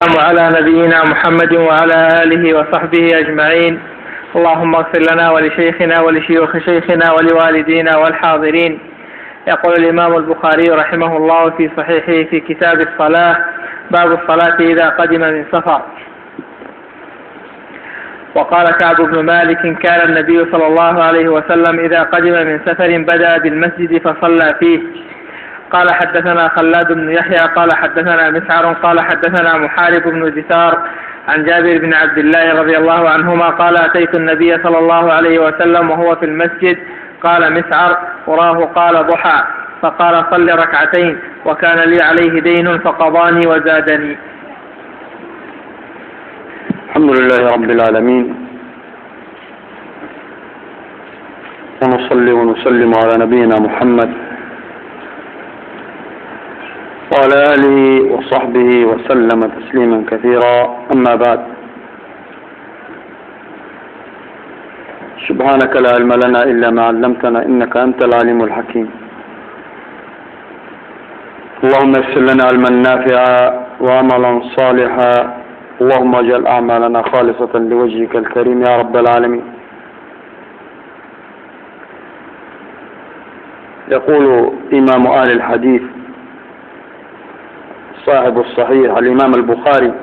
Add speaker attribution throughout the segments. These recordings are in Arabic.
Speaker 1: وعلى نبينا محمد وعلى آله وصحبه أجمعين. اللهم اغفر لنا ولشيخنا ولشيوخ شيخنا ولوالدينا والحاضرين. يقول الإمام البخاري رحمه الله في صحيحه في كتاب الصلاة: باب الصلاة إذا قدم من سفر. وقال كعب بن مالك: كان النبي صلى الله عليه وسلم إذا قدم من سفر بدأ بالمسجد فصلى فيه. قال حدثنا خلاد بن يحيى قال حدثنا مسعر قال حدثنا محارب بن دثار عن جابر بن عبد الله رضي الله عنهما قال: أتيت النبي صلى الله عليه وسلم وهو في المسجد. قال مسعر: أراه قال ضحى، فقال: صل ركعتين، وكان لي عليه دين فقضاني وزادني.
Speaker 2: الحمد لله رب العالمين، ونصلي ونسلم على نبينا محمد وعلى آله وصحبه وسلم تسليما كثيرا. أما بعد، سبحانك لا علم لنا إلا ما علمتنا إنك أنت العليم الحكيم. اللهم يسر لنا علما نافعا وعملا صالحا، اللهم اجعل أعمالنا خالصة لوجهك الكريم يا رب العالمين. يقول إمام أهل الحديث صاحب الصحيح الإمام البخاري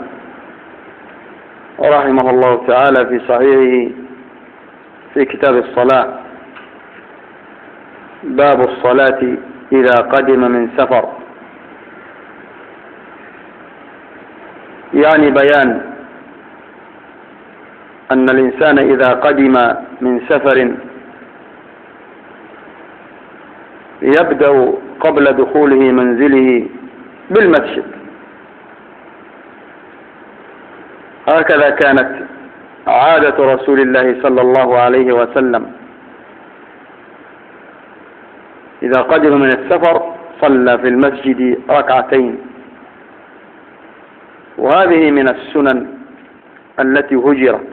Speaker 2: رحمه الله تعالى في صحيحه في كتاب الصلاة: باب الصلاة إذا قدم من سفر، يعني بيان أن الإنسان إذا قدم من سفر يبدأ قبل دخوله منزله بالمسجد. هكذا كانت عادة رسول الله صلى الله عليه وسلم، إذا قدم من السفر صلى في المسجد ركعتين، وهذه من السنن التي هجرت.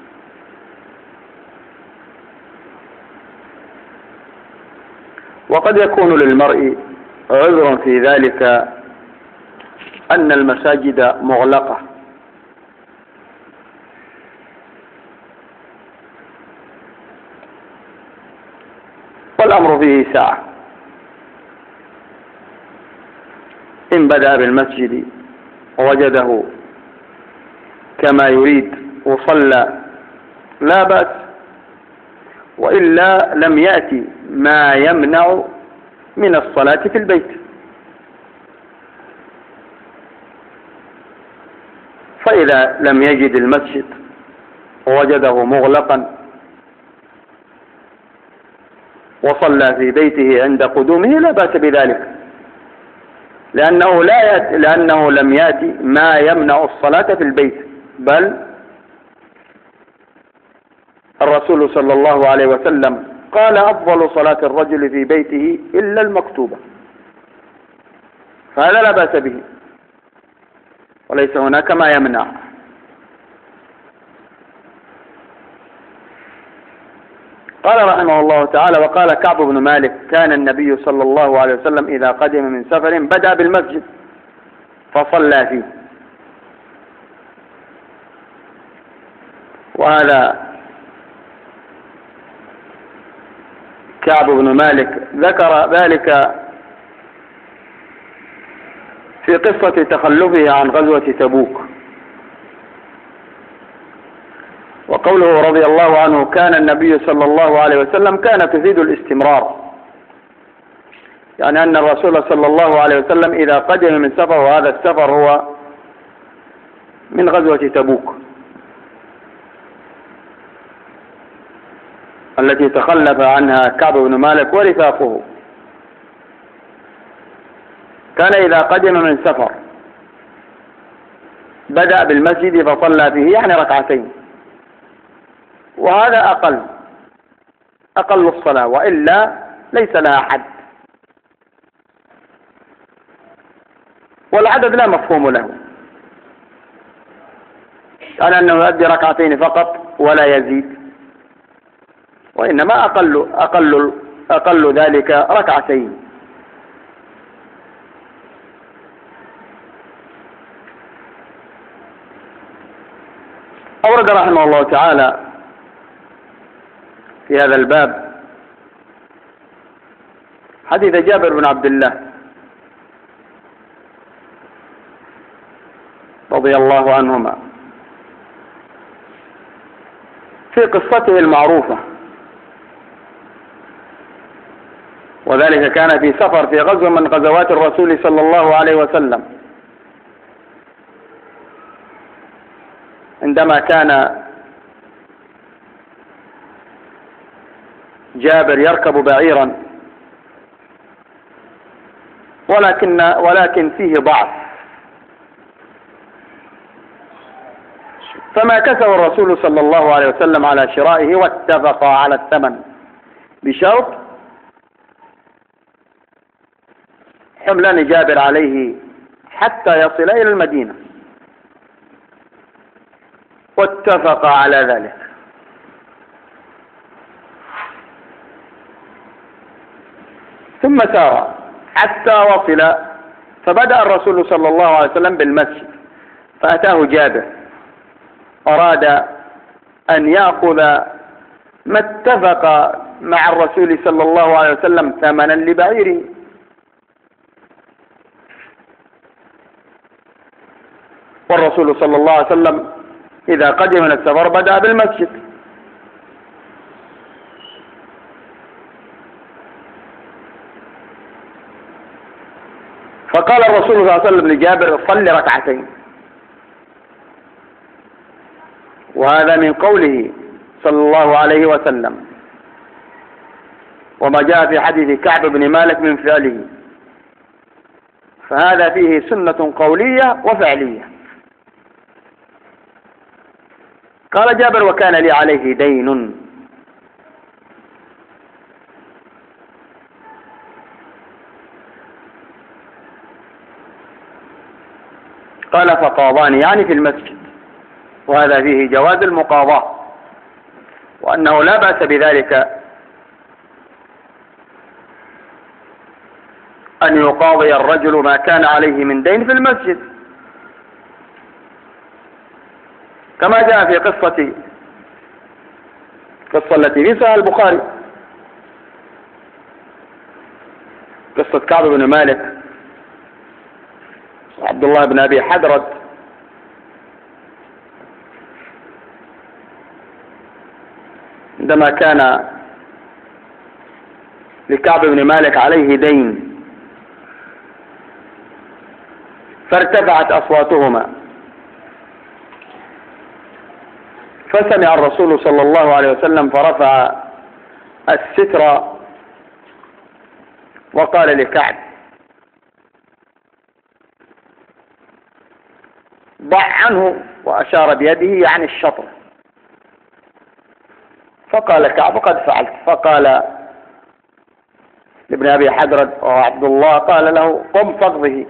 Speaker 2: وقد يكون للمرء عذر في ذلك أن المساجد مغلقة، والأمر فيه ساعة. إن بدأ بالمسجد ووجده كما يريد وصلى لا بأس، وإلا لم يأتي ما يمنع من الصلاة في البيت. فإذا لم يجد المسجد ووجده مغلقا وصلى في بيته عند قدومه لا بأس بذلك، لأنه لم يأتي ما يمنع الصلاة في البيت، بل الرسول صلى الله عليه وسلم قال: أفضل صلاة الرجل في بيته إلا المكتوبة. فهذا لا بأس به، وليس هناك ما يمنع. قال رحمه الله تعالى: وقال كعب بن مالك: كان النبي صلى الله عليه وسلم إذا قدم من سفر بدأ بالمسجد فصلى فيه. وهذا كعب بن مالك ذكر ذلك في قصة تخلفه عن غزوة تبوك. وقوله رضي الله عنه: كان النبي صلى الله عليه وسلم كان تفيد الاستمرار، يعني أن الرسول صلى الله عليه وسلم إذا قدم من سفر، وهذا السفر هو من غزوة تبوك التي تخلف عنها كعب بن مالك ورفاقه، كان إذا قدم من سفر بدأ بالمسجد فصلى فيه، يعني ركعتين، وهذا أقل الصلاة، وإلا ليس لها حد، والعدد لا مفهوم له، على أنه يؤدي ركعتين فقط ولا يزيد، وإنما أقل ذلك ركعتين. أورد رحمه الله تعالى في هذا الباب حديث جابر بن عبد الله رضي الله عنهما في قصته المعروفة، وذلك كان في سفر في غزوة من غزوات الرسول صلى الله عليه وسلم، عندما كان جابر يركب بعيرا ولكن فيه ضعف، فما كسب الرسول صلى الله عليه وسلم على شرائه واتفق على الثمن بشرط حملان جابر عليه حتى يصل إلى المدينة، واتفق على ذلك. ثم سار حتى وصل، فبدأ الرسول صلى الله عليه وسلم بالمسجد، فأتاه جابر أراد أن يأخذ ما اتفق مع الرسول صلى الله عليه وسلم ثمنا لبعيره، والرسول صلى الله عليه وسلم إذا قدم من السفر بدأ بالمسجد، فقال الرسول صلى الله عليه وسلم لجابر صل ركعتين، وهذا من قوله صلى الله عليه وسلم، وما جاء في حديث كعب بن مالك من فعله، فهذا فيه سنة قولية وفعلية. قال جابر وكان لي عليه دين، قال فقاضاني يعني في المسجد، وهذا فيه جواز المقاضاة، وأنه لا بأس بذلك أن يقاضي الرجل ما كان عليه من دين في المسجد، كما جاء في قصة التي في صحيح البخاري، قصة كعب بن مالك وعبد الله بن أبي حدرد عندما كان لكعب بن مالك عليه دين فارتفعت أصواتهما، فسمع الرسول صلى الله عليه وسلم فرفع الستر وقال لكعب ضع عنه، وأشار بيده عن الشطر، فقال كعب قد فعلت، فقال لابن أبي حدرد وعبد الله قال له قم فاقضه،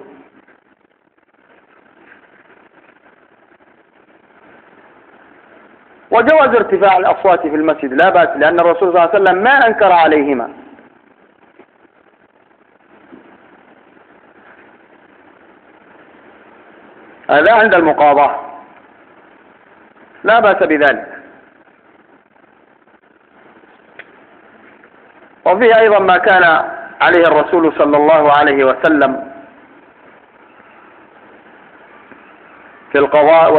Speaker 2: وجواز ارتفاع الأصوات في المسجد لا بأس، لأن الرسول صلى الله عليه وسلم ما أنكر عليهما، هذا عند المقاضاة لا بأس بذلك. وفيه أيضا ما كان عليه الرسول صلى الله عليه وسلم في القضاء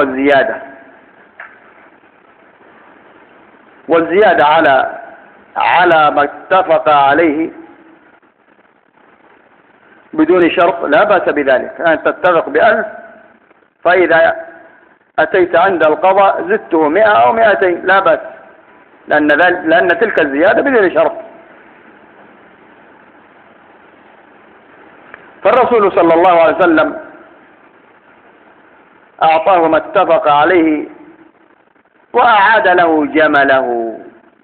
Speaker 2: والزيادة على ما اتفق عليه بدون شرط لا بأس بذلك، أن تتفق ب1000 فإذا أتيت عند القضاء زدته 100 أو 200 لا بأس، لأن تلك الزيادة بدون شرط. فالرسول صلى الله عليه وسلم أعطاه ما اتفق عليه وأعاد له جمله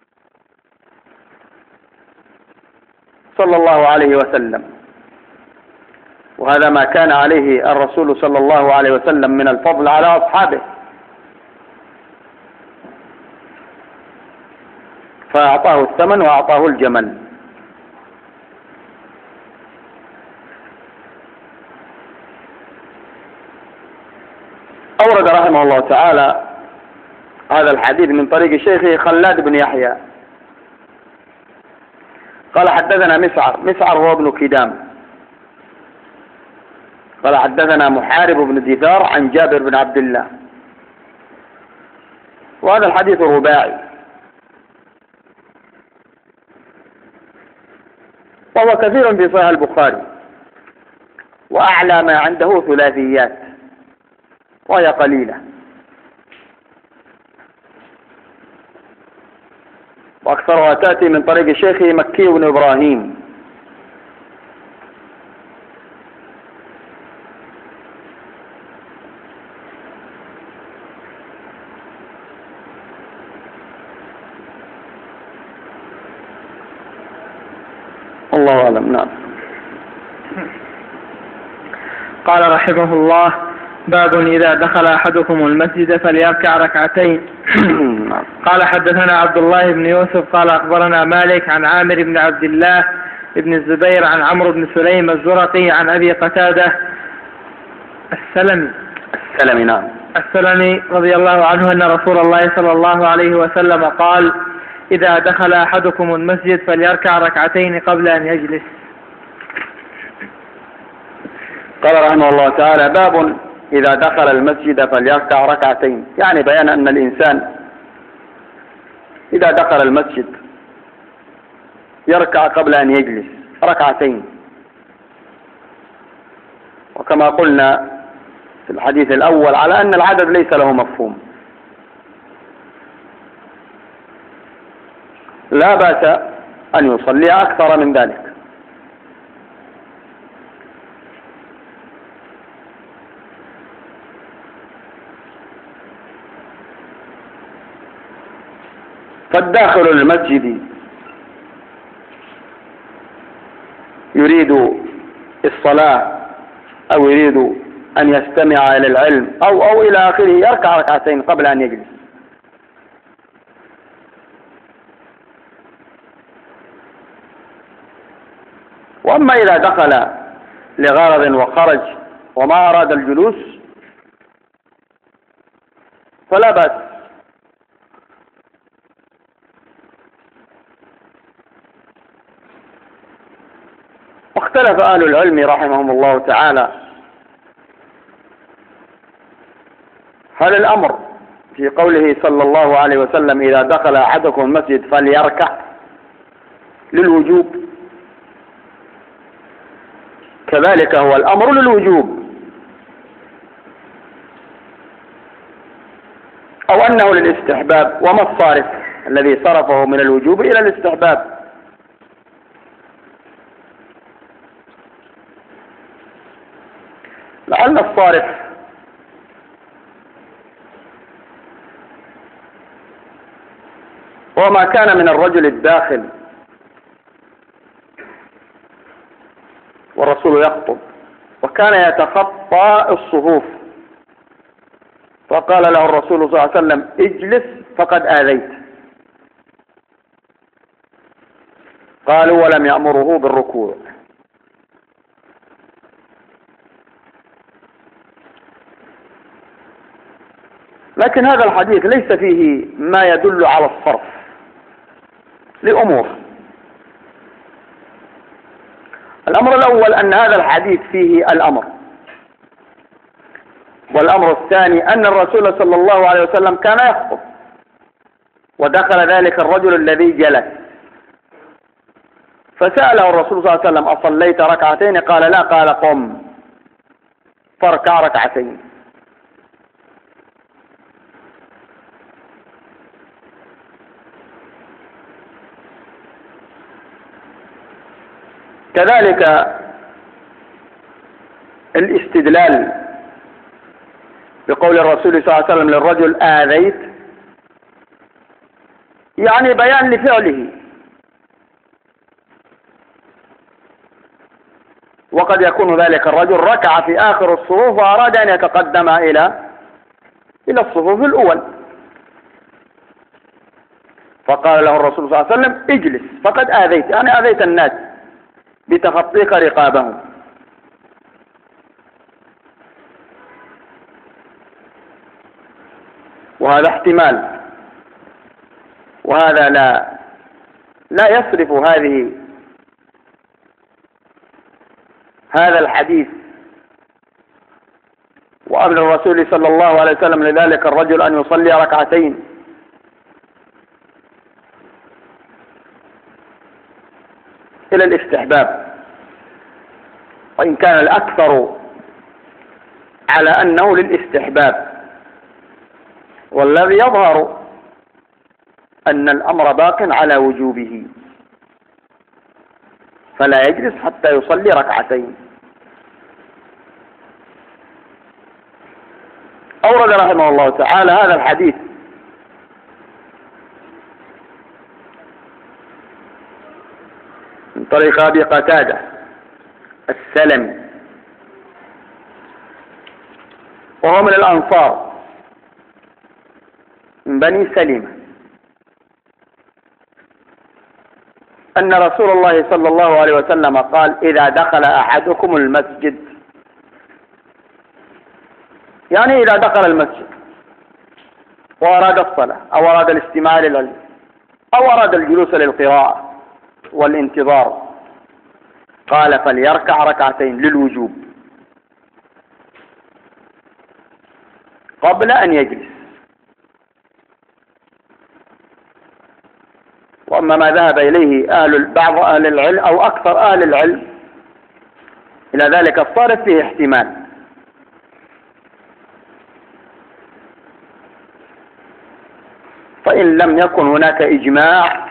Speaker 2: صلى الله عليه وسلم، وهذا ما كان عليه الرسول صلى الله عليه وسلم من الفضل على أصحابه، فأعطاه الثمن وأعطاه الجمل. أورد رحمه الله تعالى هذا الحديث من طريق شيخه خلاد بن يحيى قال حدثنا مسعر هو ابن كدام قال حدثنا محارب بن دثار عن جابر بن عبد الله، وهذا الحديث رباعي، وهو كثير في صحيح البخاري، وأعلى ما عنده ثلاثيات وهي قليلة، وأكثرها تأتي من طريق شيخه مكي بن إبراهيم. الله أعلم. نعم.
Speaker 1: قال رحمه الله: باب إذا دخل أحدكم المسجد فليركع ركعتين. قال حدثنا عبد الله بن يوسف قال أخبرنا مالك عن عامر بن عبد الله بن الزبير عن عمرو بن سليم الزرقي عن أبي قتادة السلمي رضي الله عنه أن رسول الله صلى الله عليه وسلم قال: إذا دخل أحدكم المسجد فليركع ركعتين قبل أن يجلس.
Speaker 2: قال رحمه الله تعالى: باب إذا دخل المسجد فليركع ركعتين، يعني بيان أن الإنسان إذا دخل المسجد يركع قبل أن يجلس ركعتين، وكما قلنا في الحديث الأول على أن العدد ليس له مفهوم، لا بأس أن يصلي أكثر من ذلك. فالداخل المسجد يريد الصلاة أو يريد أن يستمع إلى العلم أو إلى آخره يركع ركعتين قبل أن يجلس. وأما إذا دخل لغرض وخرج وما أراد الجلوس فلا بأس. واختلف أهل العلم رحمهم الله تعالى هل الأمر في قوله صلى الله عليه وسلم إذا دخل أحدكم المسجد فليركع للوجوب، كذلك هو الأمر للوجوب، أو أنه للاستحباب، وما الصارف الذي صرفه من الوجوب إلى الاستحباب؟ لعل الصارف هو ما كان من الرجل الداخل والرسول يخطب وكان يتخطى الصفوف، فقال له الرسول صلى الله عليه وسلم: اجلس فقد آذيت. قالوا: ولم يأمره بالركوع. لكن هذا الحديث ليس فيه ما يدل على الصرف لأمور. الأمر الأول أن هذا الحديث فيه الأمر، والأمر الثاني أن الرسول صلى الله عليه وسلم كان يخطب ودخل ذلك الرجل الذي جلس، فسأله الرسول صلى الله عليه وسلم: أصليت ركعتين؟ قال: لا. قال: قم فاركع ركعتين. كذلك الاستدلال بقول الرسول صلى الله عليه وسلم للرجل: آذيت، يعني بيان لفعله، وقد يكون ذلك الرجل ركع في آخر الصفوف وأراد أن يتقدم إلى الصفوف الأول، فقال له الرسول صلى الله عليه وسلم: اجلس فقد آذيت، يعني آذيت الناس بتخطيك رقابهم. وهذا احتمال، وهذا لا يصرف هذا الحديث وأمر الرسول صلى الله عليه وسلم لذلك الرجل أن يصلي ركعتين إلى الاستحباب، وإن كان الأكثر على أنه للاستحباب، والذي يظهر أن الأمر باق على وجوبه، فلا يجلس حتى يصلي ركعتين. أورد رحمه الله تعالى هذا الحديث من طريق أبي قتادة السلمي، وهو من الأنصار من بني سلمة، أن رسول الله صلى الله عليه وسلم قال: إذا دخل أحدكم المسجد، يعني إذا دخل المسجد وأراد الصلاة أو أراد الاستماع للعلم أو أراد الجلوس للقراءة والانتظار، قال: فليركع ركعتين للوجوب قبل أن يجلس. وأما ما ذهب إليه بعض أهل العلم أو أكثر أهل العلم إلى ذلك الصارف فيه احتمال، فإن لم يكن هناك إجماع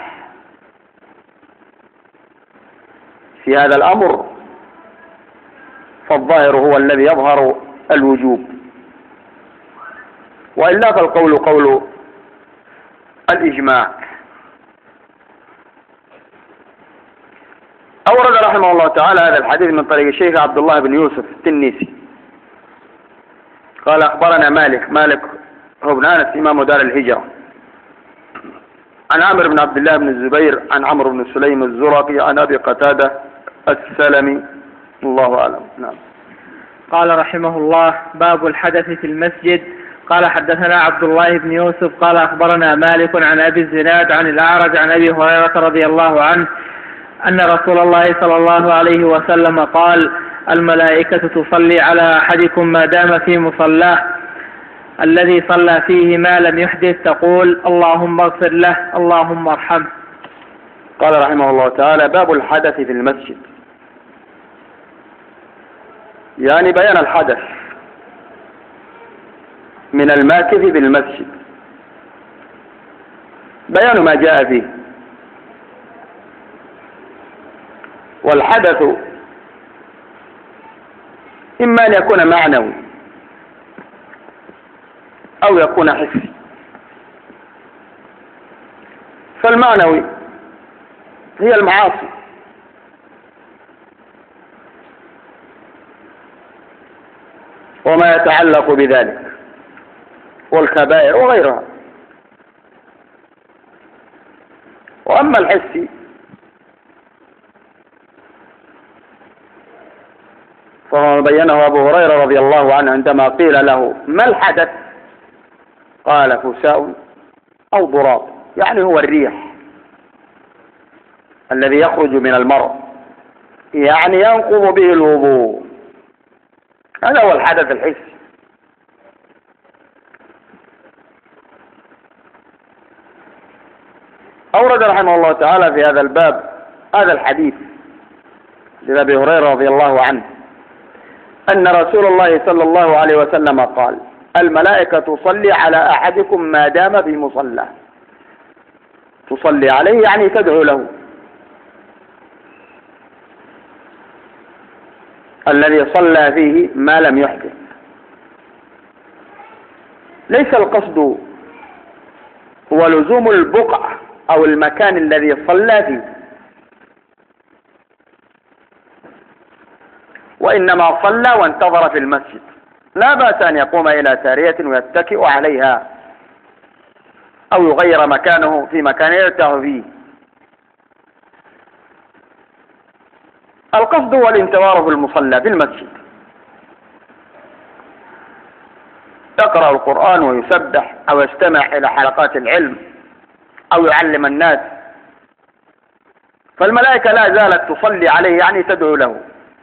Speaker 2: في هذا الأمر فالظاهر هو الذي يظهر الوجوب، وإلا فالقول قول الإجماع. أورد رحمه الله تعالى هذا الحديث من طريق الشيخ عبد الله بن يوسف التنيسي قال: أخبرنا مالك هو بن أنس إمام دار الهجرة، عن عامر بن عبد الله بن الزبير عن عمرو بن سليم الزرقي عن أبي قتادة السلمي، الله أعلم. نعم.
Speaker 1: قال رحمه الله: باب الحدث في المسجد. قال: حدثنا عبد الله بن يوسف قال: أخبرنا مالك عن أبي الزناد عن الأعرج عن أبي هريرة رضي الله عنه أن رسول الله صلى الله عليه وسلم قال: الملائكة تصلي على أحدكم ما دام في مصلاه الذي صلى فيه ما لم يحدث، تقول: اللهم اغفر له، اللهم ارحمه.
Speaker 2: قال رحمه الله تعالى: باب الحدث في المسجد، يعني بيان الحدث من الماكث بالمسجد، بيان ما جاء فيه. والحدث إما أن يكون معنوي أو يكون حسي. فالمعنوي هي المعاصي، وما يتعلق بذلك والكبائر وغيرها. وأما الحسي فما بينه أبو هريرة رضي الله عنه عندما قيل له: ما الحدث؟ قال: فساء أو ضراب، يعني هو الريح الذي يخرج من المرء، يعني ينقض به الوضوء، هذا هو الحدث الحسي. أورد رحمه الله تعالى في هذا الباب هذا الحديث لأبي هريرة رضي الله عنه أن رسول الله صلى الله عليه وسلم قال: الملائكة تصلي على أحدكم ما دام في مصلاه. تصلي عليه يعني تدعو له، الذي صلى فيه ما لم يحدث. ليس القصد هو لزوم البقعة أو المكان الذي صلى فيه، وإنما صلى وانتظر في المسجد، لا بأس أن يقوم إلى سارية ويتكئ عليها أو يغير مكانه في مكان يرتاح فيه. القصد هو الانتظار في المصلى في المسجد، يقرأ القرآن ويسبح أو يستمع إلى حلقات العلم أو يعلم الناس، فالملائكة لا زالت تصلي عليه، يعني تدعو له.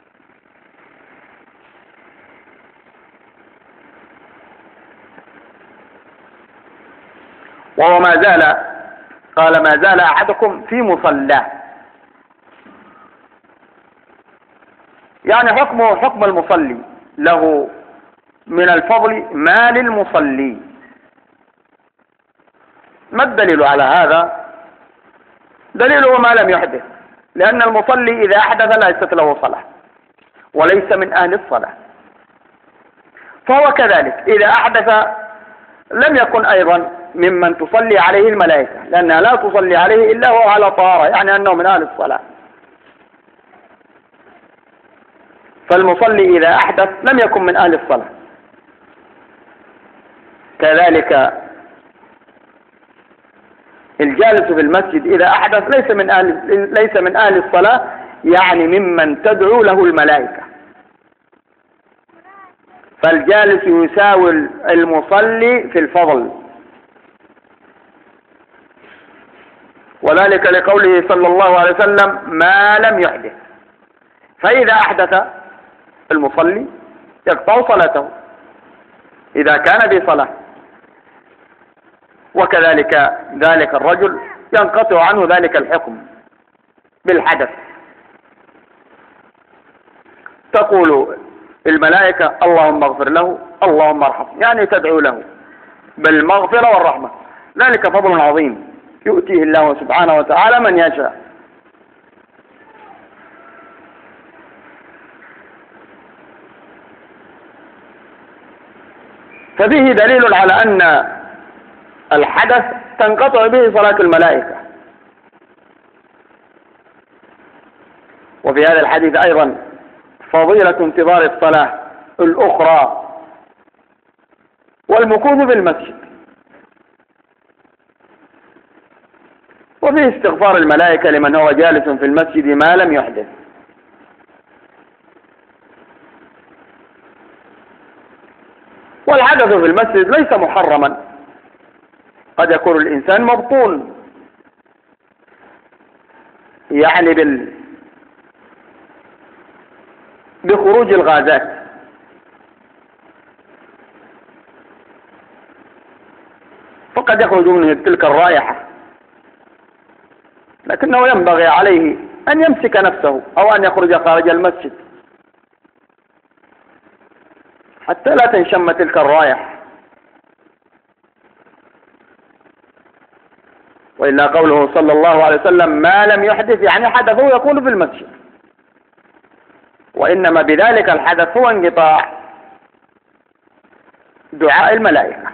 Speaker 2: وهو ما زال، قال ما زال أحدكم في مصلاه، يعني حكمه حكم المصلي، له من الفضل ما للمصلي. ما الدليل على هذا؟ دليله ما لم يحدث، لأن المصلي إذا أحدث ليست له صلاة وليس من أهل الصلاة، فهو كذلك إذا أحدث لم يكن أيضا ممن تصلي عليه الملائكة، لأنها لا تصلي عليه إلا هو على طهارة، يعني أنه من أهل الصلاة. فالمصلي إذا أحدث لم يكن من أهل الصلاة. كذلك الجالس في المسجد إذا أحدث ليس من أهل الصلاة، يعني ممن تدعو له الملائكة. فالجالس يساوي المصلي في الفضل، وذلك لقوله صلى الله عليه وسلم ما لم يحدث. فإذا أحدث المصلي يقطع صلاته إذا كان بصلاة، وكذلك ذلك الرجل ينقطع عنه ذلك الحكم بالحدث. تقول الملائكة اللهم اغفر له، اللهم ارحمه، يعني تدعو له بالمغفرة والرحمة. ذلك فضل عظيم يؤتيه الله سبحانه وتعالى من يشاء. ففيه دليل على أن الحدث تنقطع به صلاة الملائكة. وفي هذا الحديث أيضا فضيلة انتظار الصلاة الأخرى والمكوث في المسجد، وفيه استغفار الملائكة لمن هو جالس في المسجد ما لم يحدث. والحدث في المسجد ليس محرما، قد يكون الإنسان مبطون، يعني بخروج الغازات، فقد يخرج منه تلك الرائحة، لكنه ينبغي عليه أن يمسك نفسه أو أن يخرج خارج المسجد حتى لا تنشم تلك الرائحة. وإلا قوله صلى الله عليه وسلم ما لم يحدث، يعني حدثه يكون في المسجد، وإنما بذلك الحدث هو انقطاع دعاء الملائكة.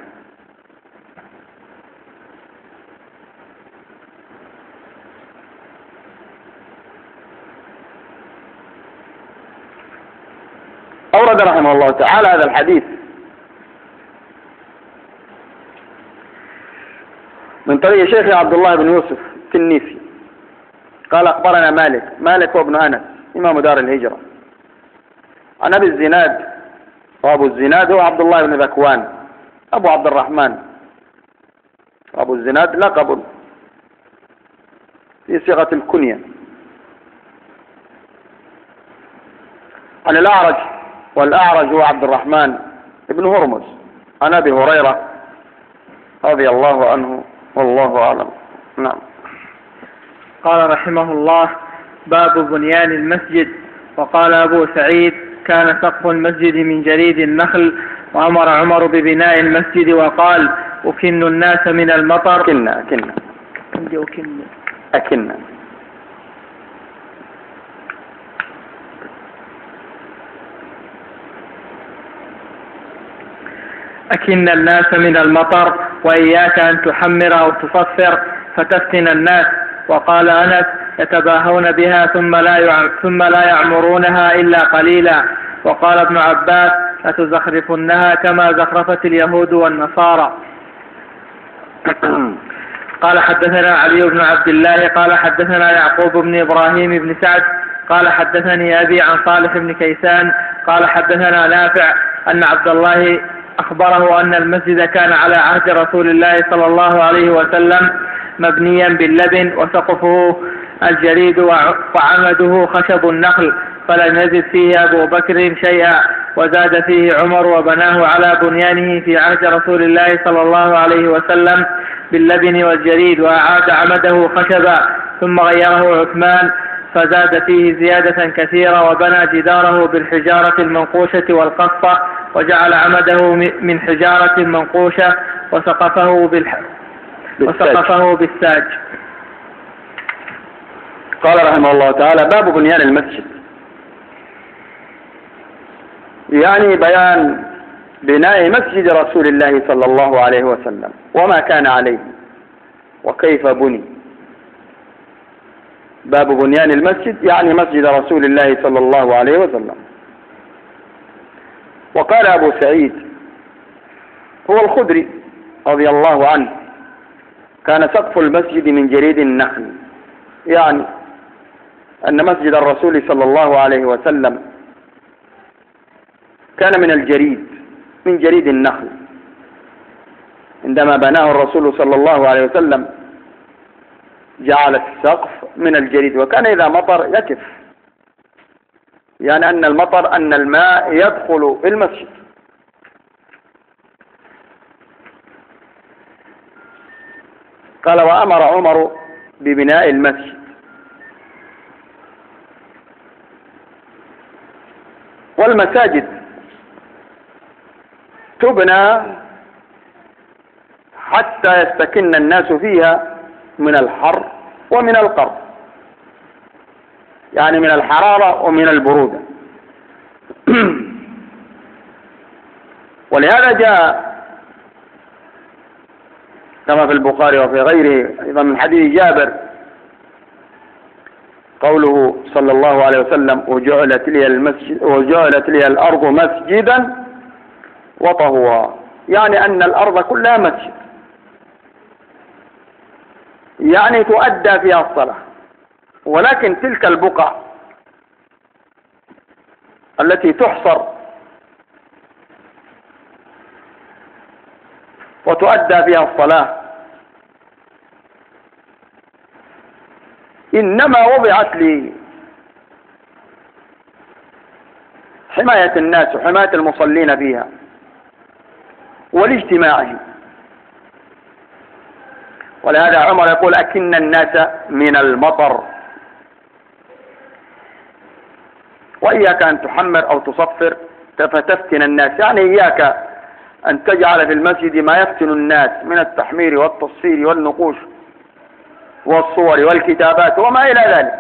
Speaker 2: أورد رحمه الله تعالى هذا الحديث من طريق شيخ عبد الله بن يوسف التنيسي قال أخبرنا مالك وابن أنس إمام دار الهجرة عن أبي الزناد، وأبو الزناد هو عبد الله بن ذكوان أبو عبد الرحمن. أبو الزناد لقب في صيغة الكنية. عن الأعرج، والأعرج هو عبد الرحمن بن هرمز عن أبي هريرة رضي الله عنه والله أعلم. نعم.
Speaker 1: قال رحمه الله باب بنيان المسجد. وقال أبو سعيد كان سقف المسجد من جريد النخل، وأمر عمر ببناء المسجد وقال أكن الناس من المطر. أكن الناس من المطر، وإياك أن تحمر أو تصفر فتفتن الناس. وقال أنس يتباهون بها ثم لا يعمرونها إلا قليلا. وقال ابن عباس لتزخرفنها كما زخرفت اليهود والنصارى. قال حدثنا علي بن عبد الله قال حدثنا يعقوب بن إبراهيم بن سعد قال حدثني أبي عن صالح بن كيسان قال حدثنا نافع أن عبد الله أخبره أن المسجد كان على عهد رسول الله صلى الله عليه وسلم مبنيا باللبن وسقفه الجريد وعمده خشب النخل، فلم يزد فيه أبو بكر شيئا، وزاد فيه عمر وبناه على بنيانه في عهد رسول الله صلى الله عليه وسلم باللبن والجريد، وأعاد عمده خشبا، ثم غيره عثمان فزاد فيه زيادة كثيرة، وبنى جداره بالحجارة المنقوشة والقصة، وجعل عمده من حجارة منقوشة، وسقفه بالساج.
Speaker 2: قال رحمه الله تعالى: باب بنيان المسجد، يعني بيان بناء مسجد رسول الله صلى الله عليه وسلم وما كان عليه وكيف بني. باب بنيان المسجد يعني مسجد رسول الله صلى الله عليه وسلم. وقال أبو سعيد هو الخدري رضي الله عنه: كان سقف المسجد من جريد النخل، يعني أن مسجد الرسول صلى الله عليه وسلم كان من الجريد، من جريد النخل. عندما بناه الرسول صلى الله عليه وسلم جعل السقف من الجريد، وكان إذا مطر يكف، يعني أن المطر أن الماء يدخل المسجد. قال: وأمر عمر ببناء المسجد، والمساجد تبنى حتى يستكن الناس فيها من الحر ومن القر، يعني من الحرارة ومن البرودة. ولهذا جاء كما في البخاري وفي غيره أيضا من حديث جابر قوله صلى الله عليه وسلم: وجعلت لي الأرض مسجدا وطهورا، يعني أن الأرض كلها مسجد، يعني تؤدى فيها الصلاة. ولكن تلك البقع التي تحصر وتؤدى فيها الصلاة إنما وضعت لحماية الناس وحماية المصلين فيها ولاجتماعهم. ولهذا عمر يقول: أكن الناس من المطر. وإياك أن تحمر أو تصفر فتفتن الناس، يعني إياك أن تجعل في المسجد ما يفتن الناس من التحمير والتصفير والنقوش والصور والكتابات وما إلى ذلك.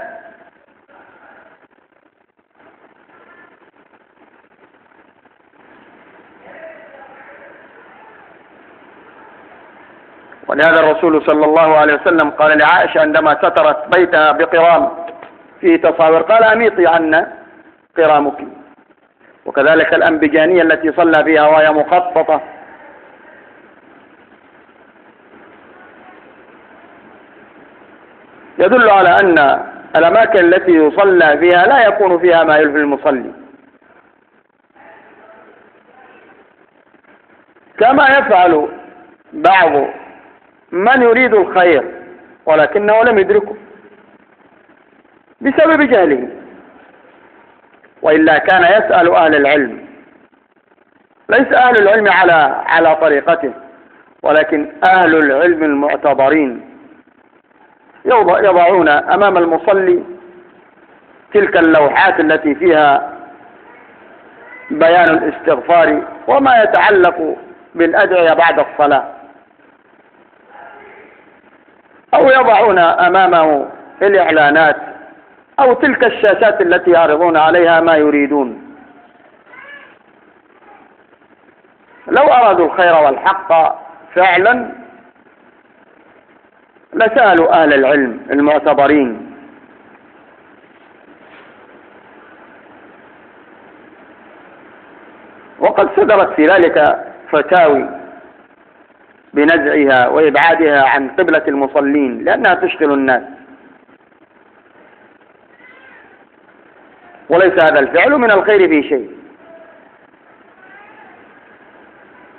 Speaker 2: ولهذا الرسول صلى الله عليه وسلم قال لعائشة عندما سترت بيتها بقرام فيه تصاوير قال: أميطي عنا قرامك. وكذلك الأنبجانية التي صلى فيها وهي مخططة. يدل على أن الأماكن التي يصلى فيها لا يكون فيها ما يلفي المصلي، كما يفعل بعض من يريد الخير ولكنه لم يدركه بسبب جهله، وإلا كان يسأل أهل العلم. ليس أهل العلم على طريقته، ولكن أهل العلم المعتبرين يضعون أمام المصلي تلك اللوحات التي فيها بيان الاستغفار وما يتعلق بالأدعية بعد الصلاة، أو يضعون أمامه الإعلانات أو تلك الشاشات التي يعرضون عليها ما يريدون. لو أرادوا الخير والحق فعلا لسألوا أهل العلم المعتبرين. وقد صدرت في ذلك فتاوي بنزعها وإبعادها عن قبلة المصلين لأنها تشغل الناس، وليس هذا الفعل من الخير في شيء.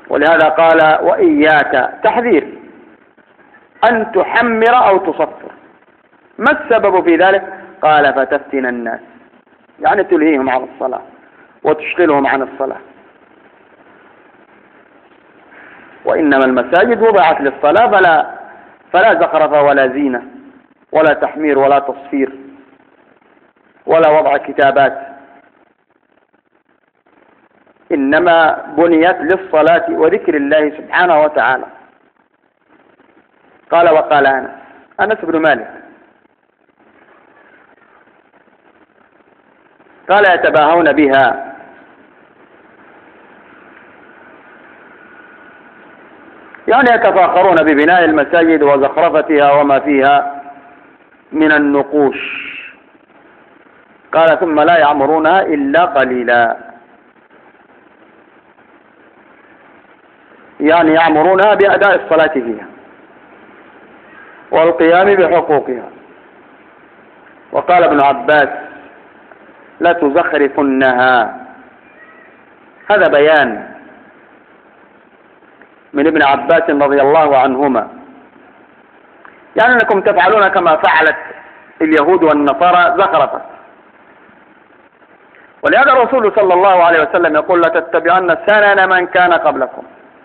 Speaker 2: ولهذا قال وإياك تحذير أن تحمر أو تصفر. ما السبب في ذلك؟ قال فتفتن الناس، يعني تلهيهم عن الصلاة وتشغلهم عن الصلاة. وإنما المساجد وضعت للصلاة فلا زخرفة ولا زينة ولا تحمير ولا تصفير ولا وضع كتابات، إنما بنيت للصلاة وذكر الله سبحانه وتعالى. قال وقال أنس بن مالك قال يتباهون بها، يعني يتفاخرون ببناء المساجد وزخرفتها وما فيها من النقوش. قال ثم لا يعمرونها إلا قليلا، يعني يعمرونها بأداء الصلاة فيها والقيام بحقوقها. وقال ابن عباس لا تزخرفنها، هذا بيان من ابن عباس رضي الله عنهما، يعني أنكم تفعلون كما فعلت اليهود والنصارى زخرفة. ولهذا الرسول صلى الله عليه وسلم يقول لتتبعن سنن من كان قبلكم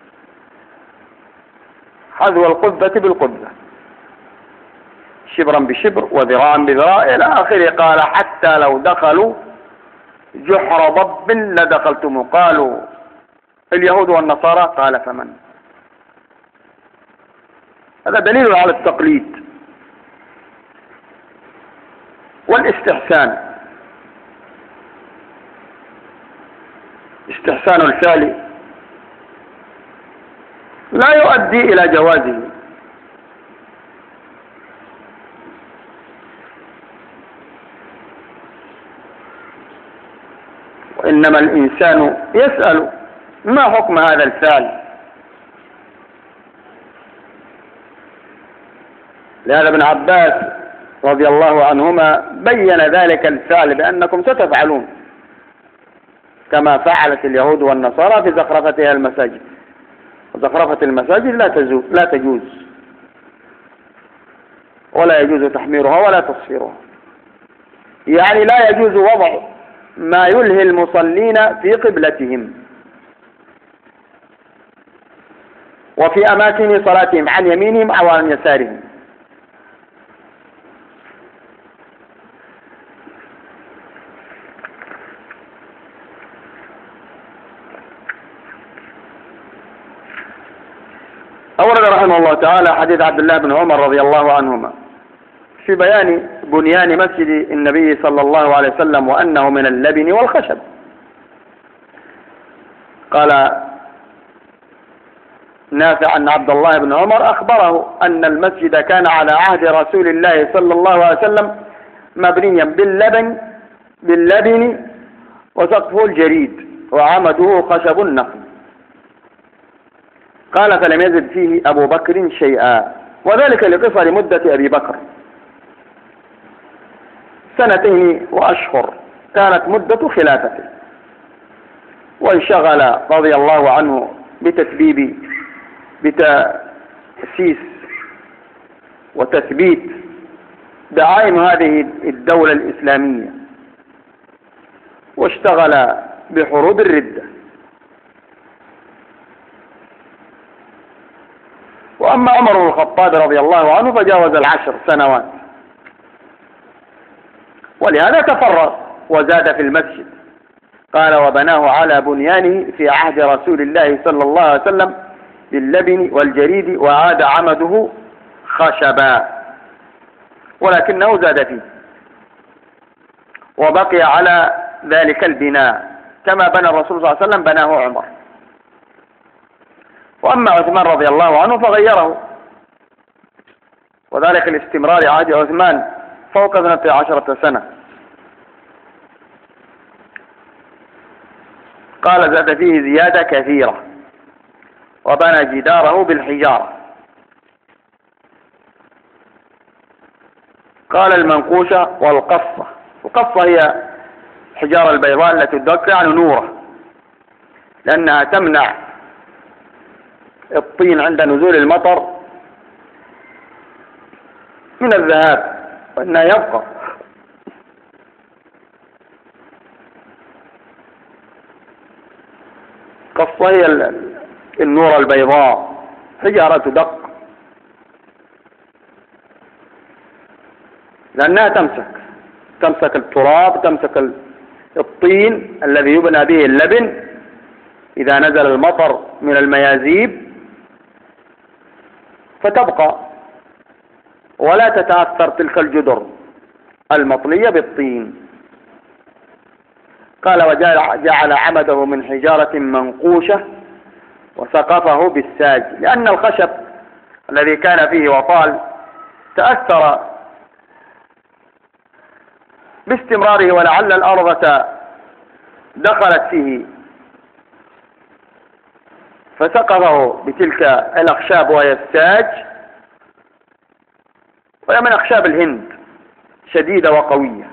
Speaker 2: حذو القذة بالقذة، شبرا بشبر وذراعا بذراع إلى آخره. قال حتى لو دخلوا جحر ضب لدخلتم. قالوا اليهود والنصارى، قال فمن؟ هذا دليل على التقليد والاستحسان. استحسان الفعل لا يؤدي إلى جوازه، وإنما الإنسان يسأل ما حكم هذا الفعل. لهذا ابن عباس رضي الله عنهما بين ذلك الفعل بأنكم ستفعلون كما فعلت اليهود والنصارى في زخرفتها المساجد. زخرفة المساجد لا تجوز ولا يجوز تحميرها ولا تصفيرها، يعني لا يجوز وضع ما يلهي المصلين في قبلتهم وفي أماكن صلاتهم عن يمينهم أو عن يسارهم. أورد رحمه الله تعالى حديث عبد الله بن عمر رضي الله عنهما في بيان بنيان مسجد النبي صلى الله عليه وسلم وأنه من اللبن والخشب. قال نافع أن عبد الله بن عمر أخبره أن المسجد كان على عهد رسول الله صلى الله عليه وسلم مبنيا باللبن وسقفه الجريد وعمده خشب النخل. قال فلم يزد فيه أبو بكر شيئا، وذلك لقصر مدة أبي بكر 2 وأشهر كانت مدة خلافته، وانشغل رضي الله عنه بتأسيس وتثبيت دعائم هذه الدولة الإسلامية، واشتغل بحروب الردة. وأما عمر بن الخطاب رضي الله عنه فجاوز 10 سنوات، ولهذا تفرغ وزاد في المسجد. قال وبناه على بنيانه في عهد رسول الله صلى الله عليه وسلم باللبن والجريد وعاد عمده خشبا، ولكنه زاد فيه وبقي على ذلك البناء كما بنى الرسول صلى الله عليه وسلم بناه عمر. وأما عثمان رضي الله عنه فغيره، وذلك الاستمرار عهد عثمان فوق 12 سنة. قال زاد فيه زيادة كثيرة وبنى جداره بالحجارة. قال المنقوشة والقصة. القصة هي الحجارة البيضاء التي تدق عن نوره، لأنها تمنع الطين عند نزول المطر من الذهاب، وإنه يبقى. قصة هي النور البيضاء، حجارة تدق لأنها تمسك التراب، تمسك الطين الذي يبنى به اللبن إذا نزل المطر من الميازيب، فتبقى ولا تتأثر تلك الجدر المطلية بالطين. قال وجعل عمده من حجارة منقوشة وسقفه بالساج، لأن الخشب الذي كان فيه وطال تأثر باستمراره، ولعل الأرض دخلت فيه، فسقفه بتلك الأخشاب وهي الساج، وهي من أخشاب الهند شديدة وقوية.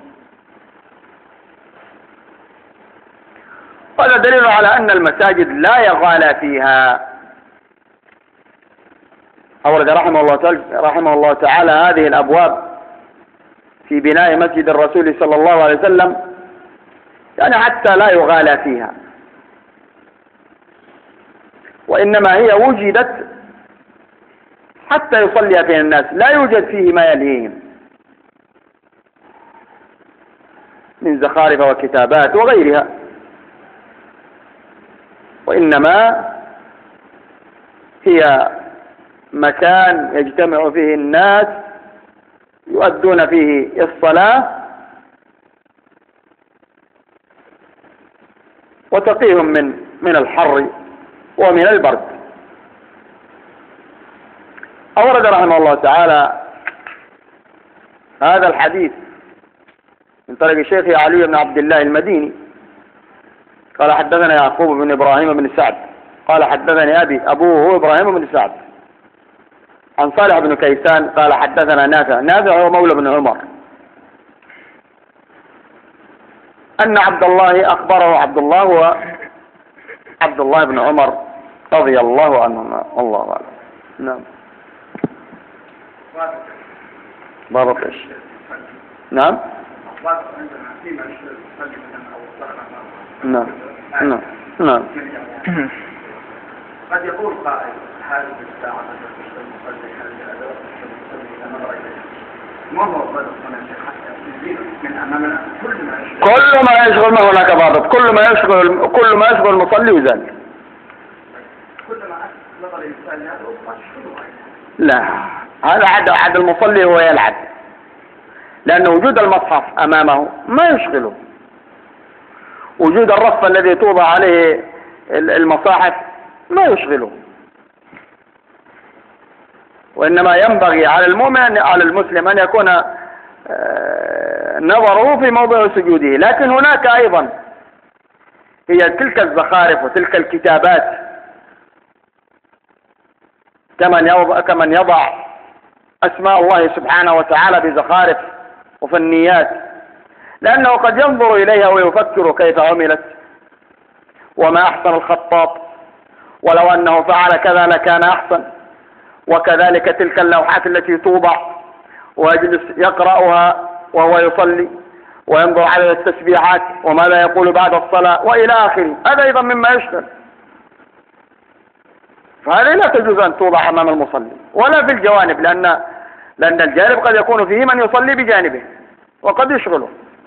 Speaker 2: هذا دليل على أن المساجد لا يغالى فيها. أورد رحمه الله تعالى هذه الأبواب في بناء مسجد الرسول صلى الله عليه وسلم، يعني حتى لا يغالى فيها، وإنما هي وجدت حتى يصلي فيها الناس، لا يوجد فيه ما يلهيهم من زخارف وكتابات وغيرها، وإنما هي مكان يجتمع فيه الناس يؤدون فيه الصلاة وتقيهم من الحر ومن البرد. أورد رحمه الله تعالى هذا الحديث من طريق الشيخ علي بن عبد الله المديني قال حدثنا يعقوب بن إبراهيم بن سعد قال حدثني أبوه هو إبراهيم بن سعد عن صالح بن كيسان قال حدثنا نافع هو مولى بن عمر أن عبد الله أخبره عبد الله بن عمر رضي الله عنهما. الله أعلم. نعم. بارك ايش؟ نعم. نعم. نعم. نعم.
Speaker 3: قد يقول قائل هذه الساعة المصلي هذه ما هو ضابط من أمامنا
Speaker 2: كل ما يشغل ما هناك ضابط، كل ما يشغل المصلي يزال.
Speaker 3: كل ما نظر الإنسان هذا
Speaker 2: لا، هذا عاد المصلي هو يلعب، لأن وجود المصحف أمامه ما يشغله، وجود الرف الذي توضع عليه المصاحف ما يشغله، وإنما ينبغي على المسلم أن يكون نظره في موضع سجوده. لكن هناك أيضا هي تلك الزخارف وتلك الكتابات كمن يضع أسماء الله سبحانه وتعالى بزخارف وفنيات، لأنه قد ينظر إليها ويفكر كيف عملت وما أحسن الخطاط، ولو أنه فعل كذا لكان أحسن. وكذلك تلك اللوحات التي توضع ويجلس يقرأها وهو يصلي وينظر على التسبيحات وماذا يقول بعد الصلاة وإلى آخره، هذا أيضا مما يشغل. فهذه لا تجوز أن توضع أمام المصلي ولا في الجوانب، لأن الجانب قد يكون فيه من يصلي بجانبه وقد يشغله.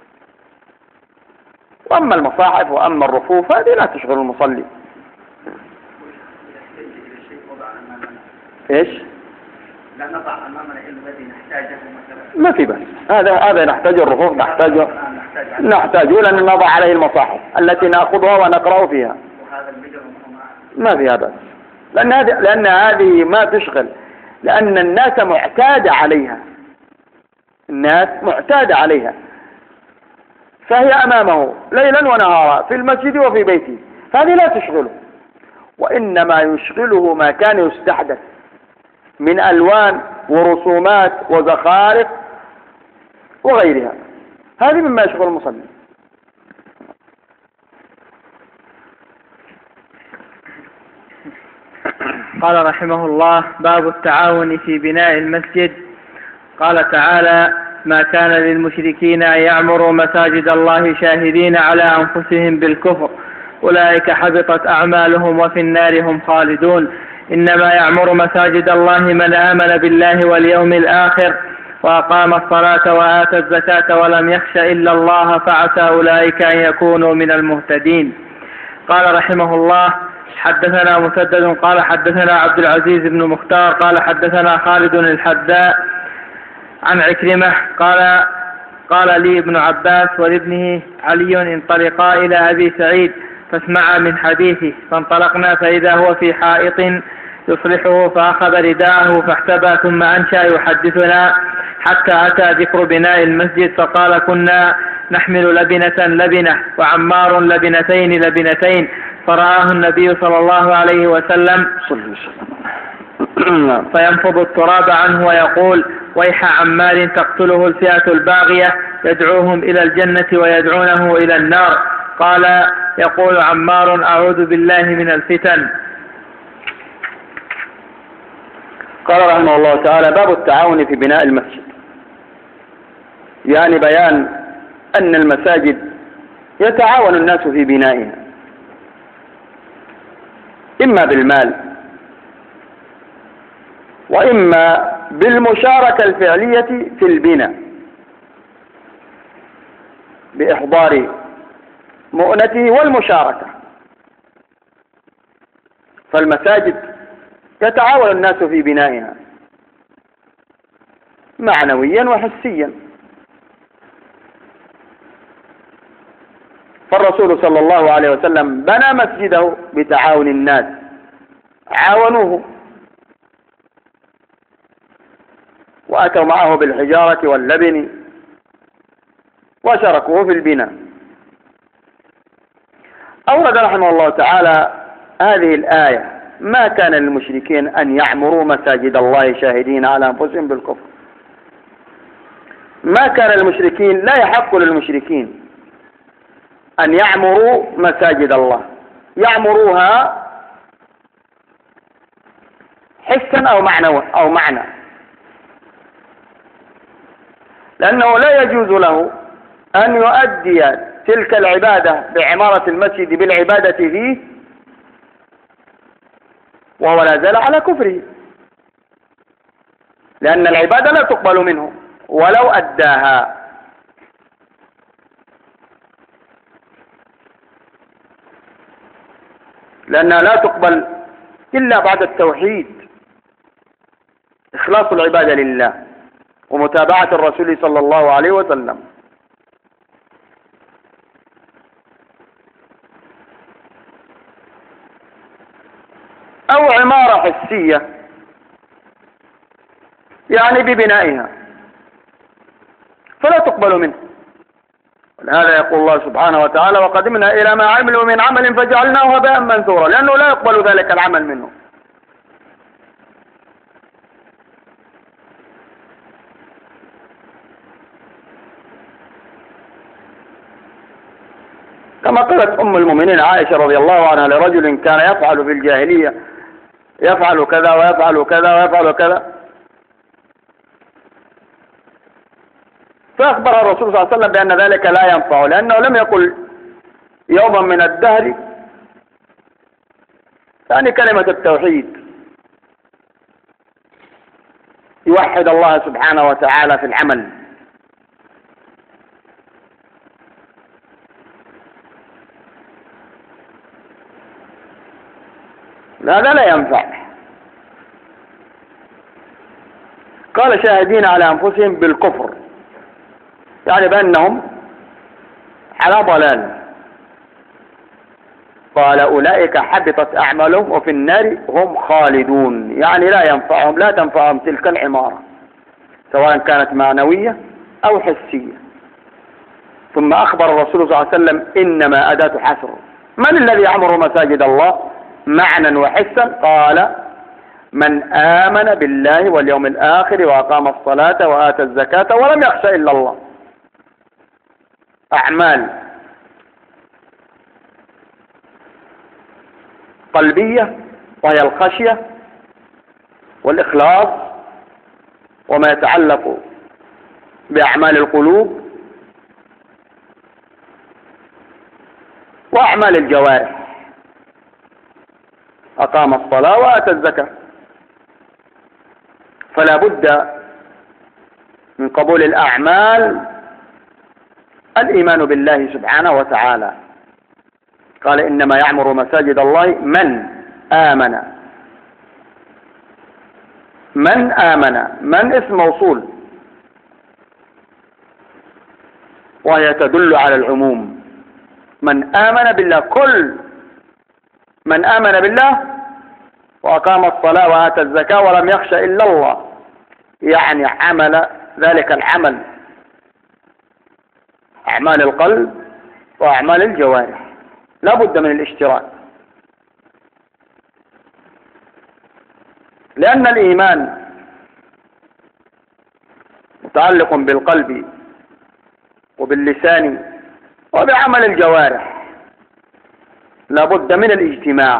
Speaker 2: وأما المصاحف وأما الرفوف هذه لا تشغل المصلي. ايش؟
Speaker 3: لا نضع أمامنا الذي نحتاجه مثلا.
Speaker 2: ما في بس، هذا نحتاج الرفوف، نحتاج لأن نضع عليه المصاحف التي نأخذها ونقرأ فيها.
Speaker 3: وهذا البدر
Speaker 2: ما فيها بس، لأن هذه ما تشغل، لأن الناس معتادة عليها، فهي أمامه ليلا ونهارا في المسجد وفي بيته، فهذه لا تشغله، وإنما يشغله ما كان يستحدث من ألوان ورسومات وزخارف وغيرها، هذه مما يشغل المصلي.
Speaker 1: قال رحمه الله: باب التعاون في بناء المسجد. قال تعالى: ما كان للمشركين أن يعمروا مساجد الله شاهدين على أنفسهم بالكفر أولئك حبطت أعمالهم وفي النار هم خالدون. إنما يعمر مساجد الله من آمن بالله واليوم الآخر وأقام الصلاة وآتى الزكاة ولم يخش إلا الله فعسى أولئك أن يكونوا من المهتدين. قال رحمه الله: حدثنا مسدد قال حدثنا عبد العزيز بن مختار قال حدثنا خالد الحذاء عن عكرمة قال لي ابن عباس ولابنه علي: انطلقا إلى أبي سعيد فاسمعا من حديثه. فانطلقنا فإذا هو في حائط يصلحه فأخذ رداءه فاحتبى ثم أنشأ يحدثنا حتى أتى ذكر بناء المسجد فقال: كنا نحمل لبنة وعمار لبنتين فرآه النبي صلى الله عليه وسلم فينفض التراب عنه ويقول: ويح عمار تقتله الفئة الباغية يدعوهم إلى الجنة ويدعونه إلى النار. قال: يقول عمار: أعوذ بالله من الفتن.
Speaker 2: قال رحمه الله تعالى: باب التعاون في بناء المسجد، يعني بيان أن المساجد يتعاون الناس في بنائها، إما بالمال وإما بالمشاركة الفعلية في البناء بإحضار مؤنته والمشاركة. فالمساجد يتعاون الناس في بنائها معنويا وحسيا. فالرسول صلى الله عليه وسلم بنى مسجده بتعاون الناس، عاونوه وأتوا معه بالحجارة واللبن وشاركوه في البناء. أورد رحمه الله تعالى هذه الآية: ما كان للمشركين أن يعمروا مساجد الله شاهدين على أنفسهم بالكفر. ما كان للمشركين، لا يحق للمشركين أن يعمروا مساجد الله، يعمروها حسا أو معنى، لأنه لا يجوز له أن يؤدي تلك العبادة بعمارة المسجد بالعبادة فيه وهو لا زال على كفره، لأن العبادة لا تقبل منه ولو أداها. لأنها لا تقبل إلا بعد التوحيد، إخلاص العبادة لله ومتابعة الرسول صلى الله عليه وسلم. أو عمارة حسية يعني ببنائها فلا تقبل منه. ولهذا يقول الله سبحانه وتعالى: وقدمنا إلى ما عملوا من عمل فجعلناه هباء منثورا، لأنه لا يقبل ذلك العمل منه. كما قالت أم المؤمنين عائشة رضي الله عنها لرجل كان يفعل في الجاهلية، يفعل كذا ويفعل كذا ويفعل كذا، فأخبر الرسول صلى الله عليه وسلم بأن ذلك لا ينفعه، لأنه لم يقل يوما من الدهر يعني كلمة التوحيد، يوحد الله سبحانه وتعالى في العمل. هذا لا ينفع. قال: شاهدين على أنفسهم بالكفر، يعني بأنهم على ضلال. قال: أولئك حبطت أعمالهم وفي النار هم خالدون، يعني لا تنفعهم تلك العمارة سواء كانت معنوية أو حسية. ثم أخبر الرسول صلى الله عليه وسلم: إنما أداة حصر. من الذي يعمر مساجد الله معنى وحسا؟ قال: من آمن بالله واليوم الآخر وأقام الصلاة وآتى الزكاة ولم يخش إلا الله. أعمال قلبية وهي الخشية والإخلاص وما يتعلق بأعمال القلوب وأعمال الجوارح، أقام الصلاة وآتى الزكاة. فلا بد من قبول الأعمال الإيمان بالله سبحانه وتعالى. قال إنما يعمر مساجد الله من آمن. من آمن، من اسم موصول وهي تدل على العموم. من آمن بالله، كل من آمن بالله وأقام الصلاة وآتى الزكاة ولم يخش إلا الله، يعني عمل ذلك العمل، أعمال القلب وأعمال الجوارح، لا بد من الاشتراك، لأن الإيمان متعلق بالقلب وباللسان وبعمل الجوارح، لا بد من الاجتماع.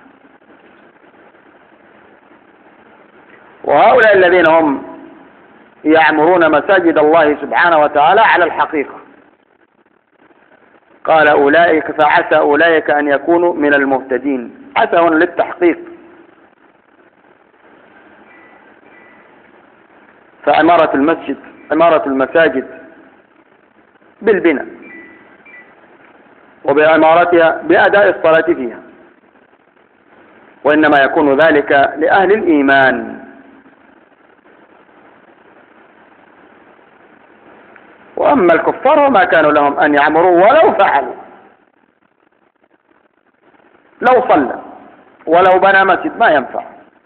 Speaker 2: وهؤلاء الذين هم يعمرون مساجد الله سبحانه وتعالى على الحقيقة، قال أولئك فعسى أولئك أن يكونوا من المهتدين. عسى هنا للتحقيق، فعمارة المسجد، عمارة المساجد بالبناء وبعمارتها بأداء الصلاة فيها، وإنما يكون ذلك لأهل الإيمان. وأما الكفار وما كانوا لهم أن يعمروا ولو فعلوا، لو صلى ولو بنى مسجد ما ينفع.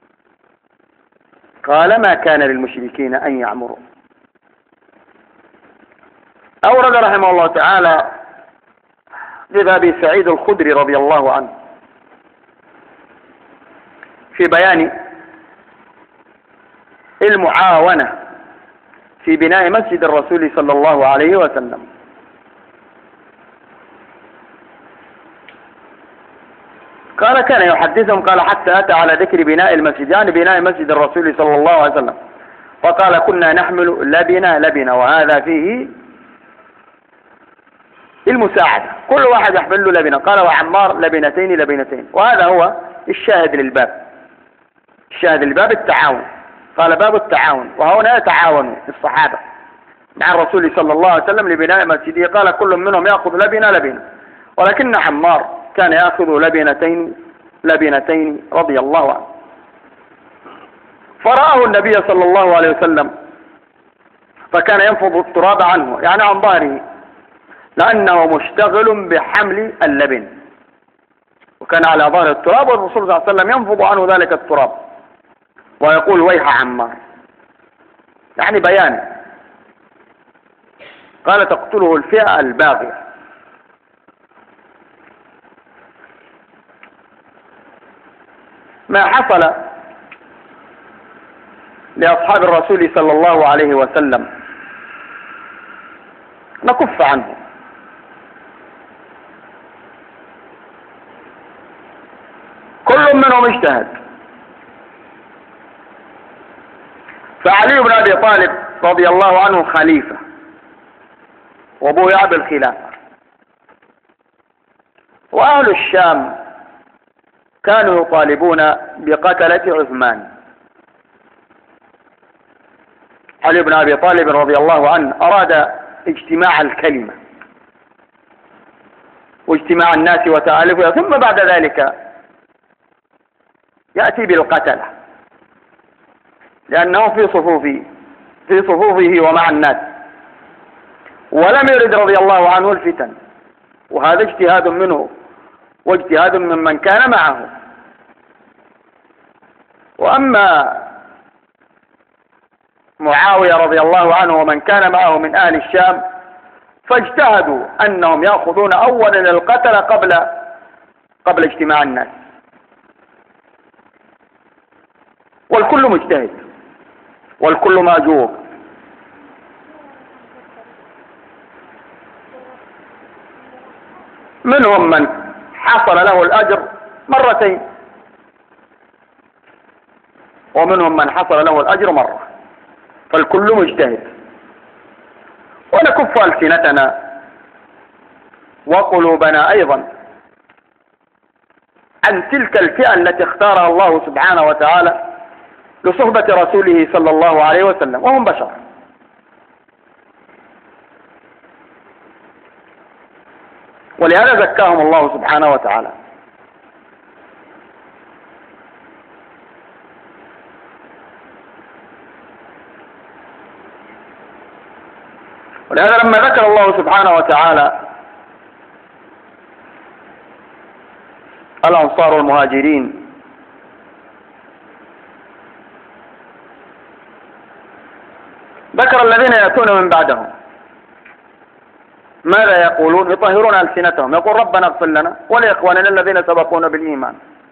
Speaker 2: قال ما كان للمشركين أن يعمروا. أورد رحمه الله تعالى لأبي سعيد الخدري رضي الله عنه في بيان المعاونة في بناء مسجد الرسول صلى الله عليه وسلم. قال كان يحدثهم، قال حتى أتى على ذكر بناء المسجد، يعني بناء مسجد الرسول صلى الله عليه وسلم، فقال كنا نحمل لبنة، وهذا فيه المساعدة، كل واحد يحمل له لبنة. قال وعمار لبنتين، وهذا هو الشاهد للباب. الشاهد للباب التعاون، قال باب التعاون، وهنا يتعاون الصحابة مع الرسول صلى الله عليه وسلم لبناء مسجده. قال كل منهم يأخذ لبنة، ولكن عمار كان يأخذ لبنتين رضي الله عنه. فرآه النبي صلى الله عليه وسلم فكان ينفض التراب عنه، يعني عن ظهره، لأنه مشتغل بحمل اللبن، وكان على ظهر التراب، والرسول صلى الله عليه وسلم ينفض عنه ذلك التراب ويقول ويح عمار، يعني بيان. قال تقتله الفئة الباغية. ما حصل لأصحاب الرسول صلى الله عليه وسلم نكف عنه. كل منهم اجتهد. فعلي بن أبي طالب رضي الله عنه خليفة وبويع بالخلافة، وأهل الشام كانوا يطالبون بقتلة عثمان. علي بن أبي طالب رضي الله عنه أراد اجتماع الكلمة واجتماع الناس وتآلفها، ثم بعد ذلك يأتي بالقتلة، لأنه في صفوفه ومع الناس، ولم يرد رضي الله عنه الفتن، وهذا اجتهاد منه واجتهاد ممن كان معه. وأما معاوية رضي الله عنه ومن كان معه من أهل الشام فاجتهدوا أنهم يأخذون أولا القتل قبل اجتماع الناس، والكل مجتهد والكل مأجور. منهم من حصل له الأجر مرتين، ومنهم من حصل له الأجر مرة، فالكل مجتهد. ونكف ألسنتنا وقلوبنا أيضا عن تلك الفئة التي اختارها الله سبحانه وتعالى لصحبة رسوله صلى الله عليه وسلم، وهم بشر. ولهذا زكاهم الله سبحانه وتعالى. ولهذا لما ذكر الله سبحانه وتعالى الأنصار والمهاجرين ذكر الذين يأتون من بعدهم ماذا يقولون؟ يطهرون ألسنتهم، يقول ربنا اغفر لنا ولإخواننا الذين سبقونا بالإيمان،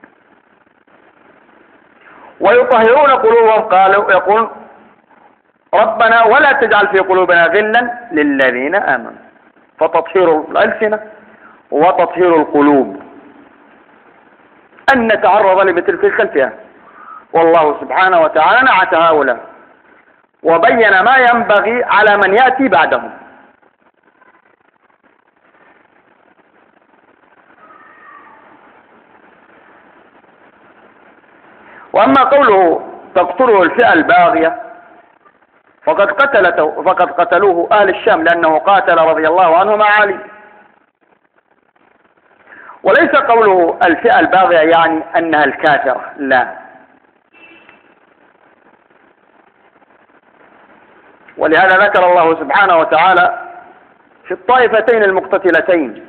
Speaker 2: ويطهرون قلوبهم قالوا يقول ربنا ولا تجعل في قلوبنا غلا للذين آمنوا. فتطهير الألسنة وتطهير القلوب أن نتعرض لمثل تلك الفئة، والله سبحانه وتعالى نعت هؤلاء وبين ما ينبغي على من يأتي بعدهم. وأما قوله تقتله الفئة الباغية فقد قتلوه أهل الشام، لأنه قاتل رضي الله عنه مع علي. وليس قوله الفئة الباغية يعني أنها الكافرة، لا. ولهذا ذكر الله سبحانه وتعالى في الطائفتين المقتتلتين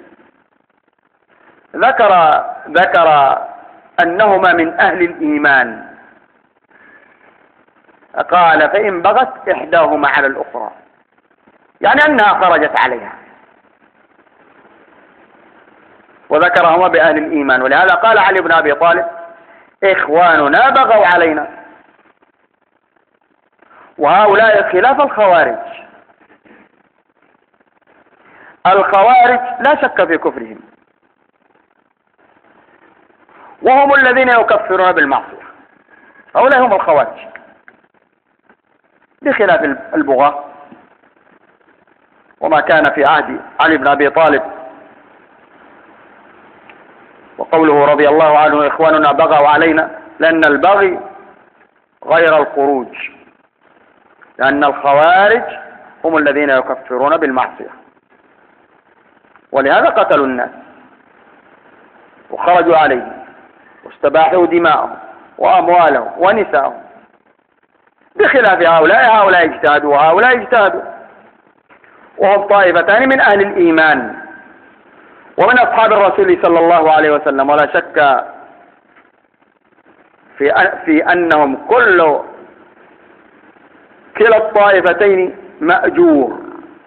Speaker 2: ذكر أنهما من أهل الإيمان، قال فإن بغت إحداهما على الأخرى، يعني أنها خرجت عليها، وذكرهما بأهل الإيمان. ولهذا قال علي بن أبي طالب إخواننا بغوا علينا، وهؤلاء خلاف الخوارج. الخوارج لا شك في كفرهم، وهم الذين يكفرون بالمعصية، هؤلاء هم الخوارج، بخلاف البغاة. وما كان في عهد علي بن أبي طالب، وقوله رضي الله عنه إخواننا بغوا علينا، لأن البغي غير الخروج، لأن الخوارج هم الذين يكفرون بالمعصية، ولهذا قتلوا الناس وخرجوا عليهم واستباحوا دماءهم وأموالهم ونساءهم، بخلاف هؤلاء اجتهدوا وهؤلاء اجتهدوا، وهم طائفتان من أهل الإيمان ومن أصحاب الرسول صلى الله عليه وسلم. ولا شك في أنهم كلا الطائفتين مأجور،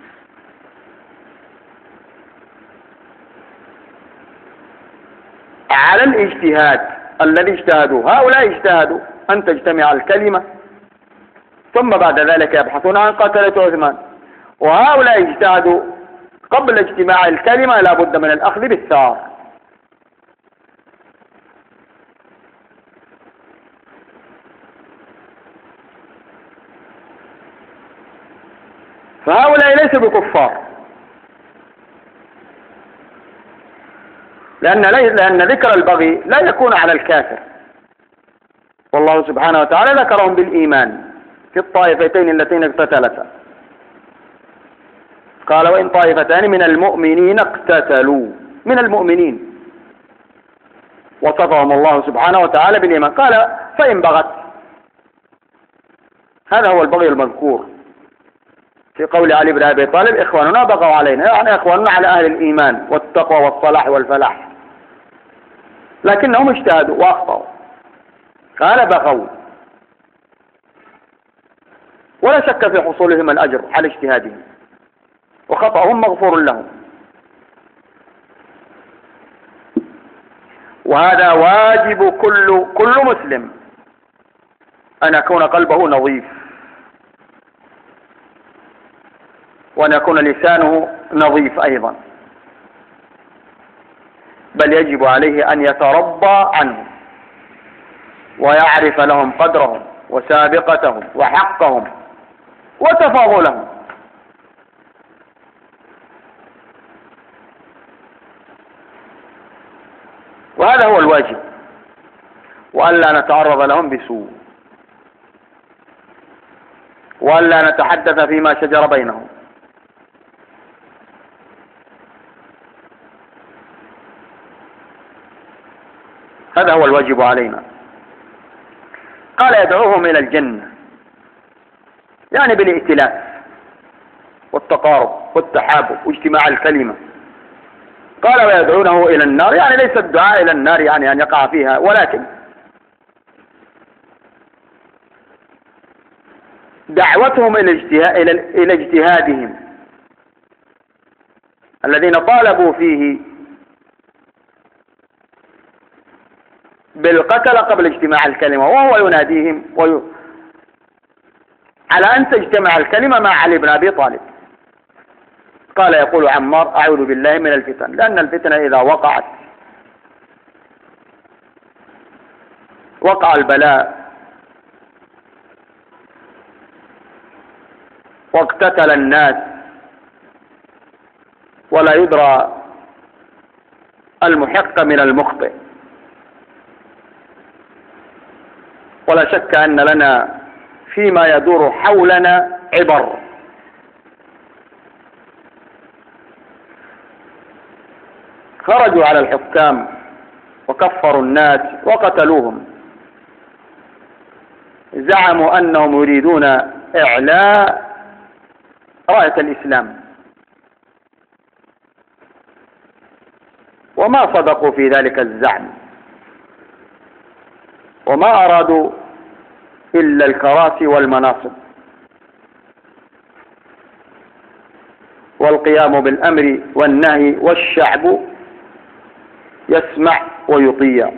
Speaker 2: على الاجتهاد الذي اجتهدوا. هؤلاء اجتهدوا أن تجتمع الكلمة، ثم بعد ذلك يبحثون عن قتلة عثمان، وهؤلاء اجتهدوا قبل اجتماع الكلمة لا بد من الأخذ بالثار. فهؤلاء ليسوا بكفار، لأن ذكر البغي لا يكون على الكافر، والله سبحانه وتعالى ذكرهم بالإيمان في الطائفتين اللتين اقتتلتا، قال وإن طائفتان من المؤمنين اقتتلوا، من المؤمنين، وصفهم الله سبحانه وتعالى بالإيمان، قال فإن بغت. هذا هو البغي المذكور في قول علي بن أبي طالب إخواننا بغوا علينا، يعني إخواننا على أهل الإيمان والتقوى والصلاح والفلاح، لكنهم اجتهدوا وأخطأوا، قال بغوا. ولا شك في حصولهم الأجر على اجتهادهم، وخطأهم مغفور لهم. وهذا واجب كل مسلم أن يكون قلبه نظيف، وأن يكون لسانه نظيف أيضا، بل يجب عليه أن يتربى عنه ويعرف لهم قدرهم وسابقتهم وحقهم وتفاضلهم. وهذا هو الواجب، وألا نتعرض لهم بسوء، وألا نتحدث فيما شجر بينهم. هذا هو الواجب علينا. قال يدعوهم إلى الجنة، يعني بالائتلاف والتقارب والتحابب واجتماع الكلمة. قال ويدعونه إلى النار، يعني ليس الدعاء إلى النار يعني أن يقع فيها، ولكن دعوتهم إلى اجتهادهم الذين طالبوا فيه بالقتل قبل اجتماع الكلمة، وهو يناديهم على أن تجتمع الكلمة مع علي بن أبي طالب. قال يقول عمار أعوذ بالله من الفتن، لأن الفتنة إذا وقعت وقع البلاء واقتتل الناس ولا يدرى المحق من المخطئ. ولا شك أن لنا فيما يدور حولنا عبر. خرجوا على الحكام وكفروا الناس وقتلوهم، زعموا أنهم يريدون إعلاء راية الإسلام، وما صدقوا في ذلك الزعم، وما أرادوا إلا الكراسي والمناصب والقيام بالأمر والنهي، والشعب يسمع ويطيع.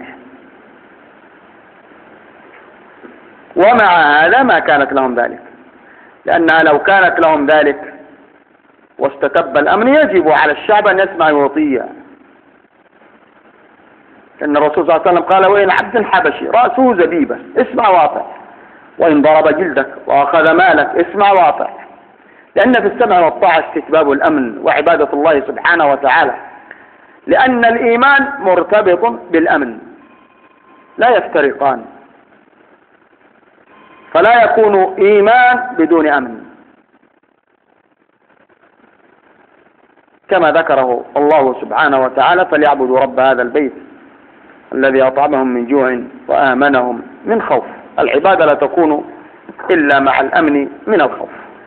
Speaker 2: ومع هذا ما كانت لهم ذلك، لأنها لو كانت لهم ذلك واستتب الأمن يجب على الشعب أن يسمع ويطيع. إن الرسول صلى الله عليه وسلم قال وإن عبد حبشي رأسه زبيبة اسمع واطع، وإن ضرب جلدك وأخذ مالك اسمع واطع. لأن في السمع والطاعة استتباب الأمن وعبادة الله سبحانه وتعالى، لأن الإيمان مرتبط بالأمن لا يفترقان، فلا يكون إيمان بدون أمن، كما ذكره الله سبحانه وتعالى فليعبدوا رب هذا البيت الذي أطعمهم من جوع وآمنهم من خوف. العبادة لا تكون إلا مع الأمن من الخوف.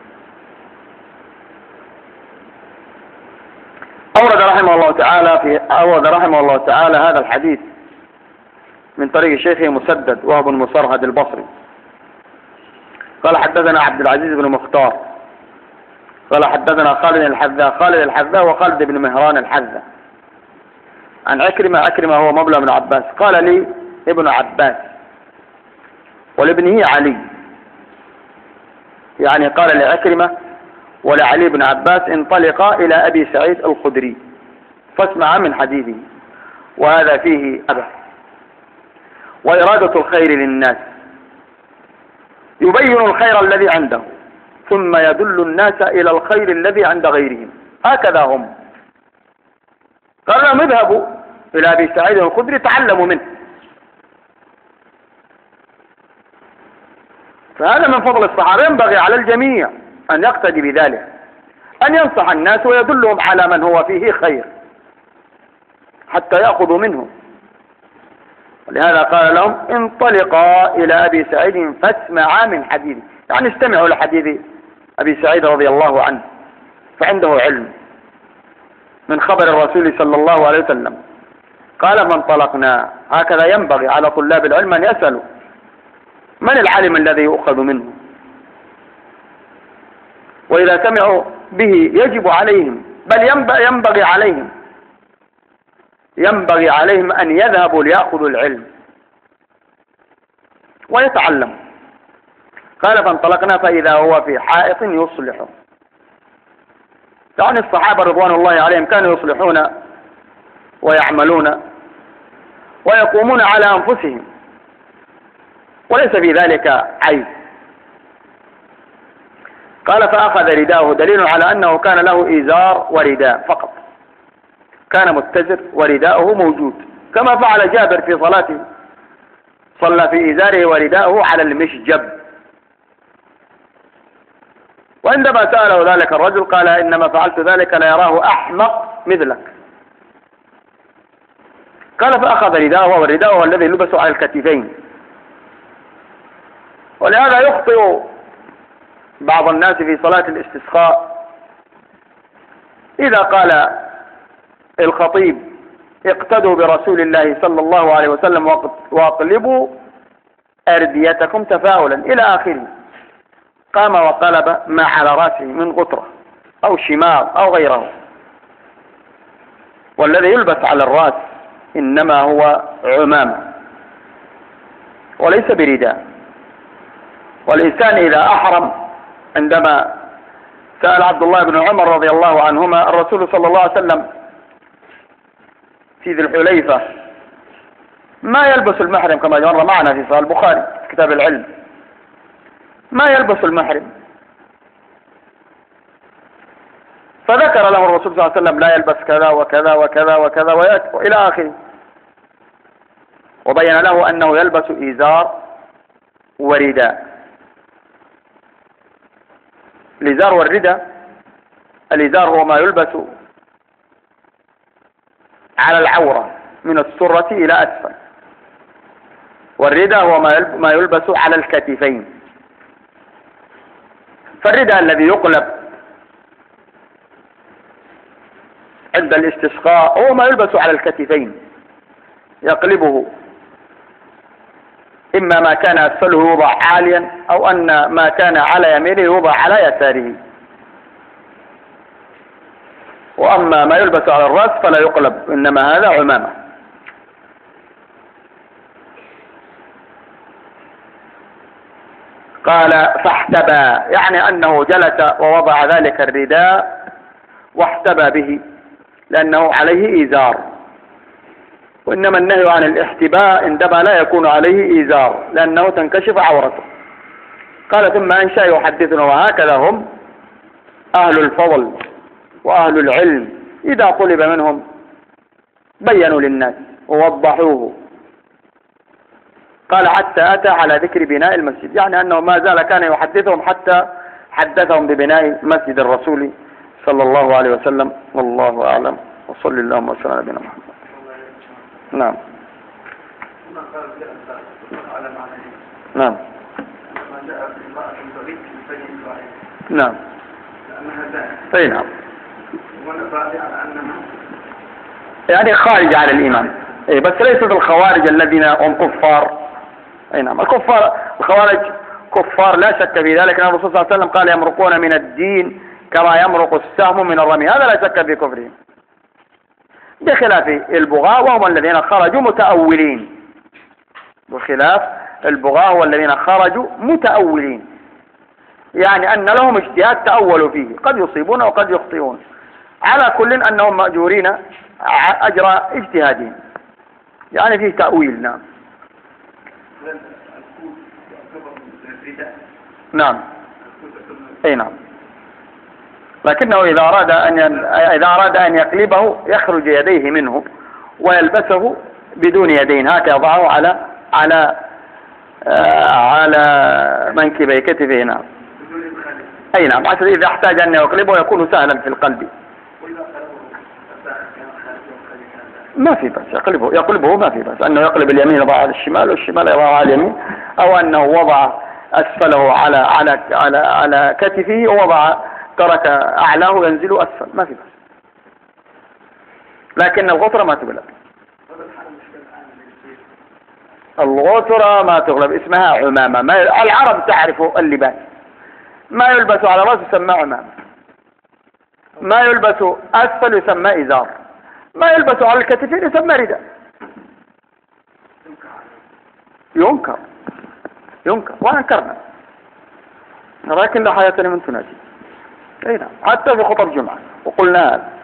Speaker 2: أورد رحمه الله تعالى هذا الحديث من طريق شيخه مسدد وهو بن مصرهد البصري قال حدثنا عبد العزيز بن مختار قال حدثنا خالد الحذاء وخالد بن مهران الحذاء عن عكرمة هو مولى بن عباس قال لي ابن عباس ولابنه علي، يعني قال لعكرمة ولعلي بن عباس انطلقا إلى أبي سعيد الخدري فاسمع من حديثه، وهذا فيه أبه وإرادة الخير للناس، يبين الخير الذي عنده ثم يدل الناس إلى الخير الذي عند غيرهم، هكذا هم. قال لهم اذهبوا إلى أبي سعيد الخدري تعلموا منه. فهذا من فضل الصحابة، ينبغي على الجميع أن يقتدي بذلك، أن ينصح الناس ويدلهم على من هو فيه خير حتى يأخذوا منه. ولهذا قال لهم انطلقا إلى أبي سعيد فاسمعا من حديثه، يعني استمعوا لحديث أبي سعيد رضي الله عنه، فعنده علم من خبر الرسول صلى الله عليه وسلم. قال فانطلقنا. هكذا ينبغي على طلاب العلم أن يسألوا من العالم الذي يؤخذ منه، وإذا سمعوا به يجب عليهم بل ينبغي عليهم أن يذهبوا ليأخذوا العلم ويتعلموا. قال فانطلقنا فإذا هو في حائط يصلح، يعني الصحابة رضوان الله عليهم كانوا يصلحون ويعملون ويقومون على أنفسهم وليس في ذلك عيب. قال فأخذ رداءه، دليل على أنه كان له إزار ورداء فقط، كان متزر ورداءه موجود، كما فعل جابر في صلاته، صلى في إزاره ورداءه على المشجب. وعندما سأله ذلك الرجل قال إنما فعلت ذلك ليراه أحمق مثلك. قال فأخذ رداءه، والرداء هو الذي يلبس على الكتفين. ولهذا يخطئ بعض الناس في صلاة الاستسقاء إذا قال الخطيب اقتدوا برسول الله صلى الله عليه وسلم واقلبوا أرديتكم تفاؤلا إلى آخره، قام وقلب ما على رأسه من غطرة أو شماغ أو غيره. والذي يلبس على الرأس إنما هو عمامة وليس برداء. والإنسان إذا أحرم، عندما سأل عبد الله بن عمر رضي الله عنهما الرسول صلى الله عليه وسلم في ذي الحليفة ما يلبس المحرم كما مر معنا في صحيح البخاري كتاب العلم، ما يلبس المحرم، فذكر له الرسول صلى الله عليه وسلم لا يلبس كذا وكذا وكذا وكذا وإلى آخره، وبين له أنه يلبس إزار ورداء. الإزار والرداء، الإزار هو ما يلبس على العورة من السرة إلى أسفل، والرداء هو ما يلبس على الكتفين. فالرداء الذي يقلب عند الاستسقاء هو ما يلبس على الكتفين، يقلبه إما ما كان أسفله يوضع عاليا أو أن ما كان على يمينه يوضع على يساره. وأما ما يلبس على الرأس فلا يقلب، إنما هذا عمامة. قال فاحتبى، يعني أنه جلس ووضع ذلك الرداء واحتبى به لأنه عليه إزار. وإنما النهي عن الاحتباء عندما لا يكون عليه إزار لأنه تنكشف عورته. قال ثم أنشأ يحدثنا، وهكذا هم أهل الفضل وأهل العلم، إذا طلب منهم بينوا للناس ووضحوه. قال حتى أتى على ذكر بناء المسجد، يعني أنه ما زال كان يحدثهم حتى حدثهم ببناء مسجد الرسول صلى الله عليه وسلم. والله أعلم، وصلى اللهم وسلم على نبينا محمد. نعم. نعم. نعم. اي نعم. يعني خارج على الإيمان، اي بس ليسوا الخوارج الذين هم كفار. اي نعم، الخوارج كفار لا شك في ذلك، ان الرسول صلى الله عليه وسلم قال يمرقون من الدين كما يمرق السهم من الرمي، هذا لا شك في كفرهم، بخلاف البغاة وهم الذين خرجوا متأولين. بخلاف البغاة والذين خرجوا متأولين، يعني أن لهم اجتهاد تأولوا فيه، قد يصيبون وقد يخطئون، على كل أنهم مأجورين أجر اجتهادهم، يعني فيه تأويل. نعم. نعم. أي نعم. لكنه إذا أراد أن يقلبه يخرج يديه منه ويلبسه بدون يدين، هكذا يضعه على منكبي كتفه. نعم. أي نعم، عشان إذا احتاج أن يقلبه يكون سهلا في القلب. ما في بس يقلبه ما في بس أنه يقلب اليمين يضع على الشمال والشمال يضع على اليمين، أو أنه وضع أسفله على كتفه ووضع ترك أعلاه ينزل أسفل، ما في بس. لكن الغطرة ما تغلب، الغطرة ما تغلب، اسمها عمامة. العرب تعرف اللباس، ما يلبس على رأس يسمى عمامة، ما يلبس أسفل يسمى إزار، ما يلبس على الكتفين يسمى رداء. ينكر وأنكرنا، لكن لا حياة لمن تنادي. أي نعم، حتى في خطب جمعة وقلنا هذا.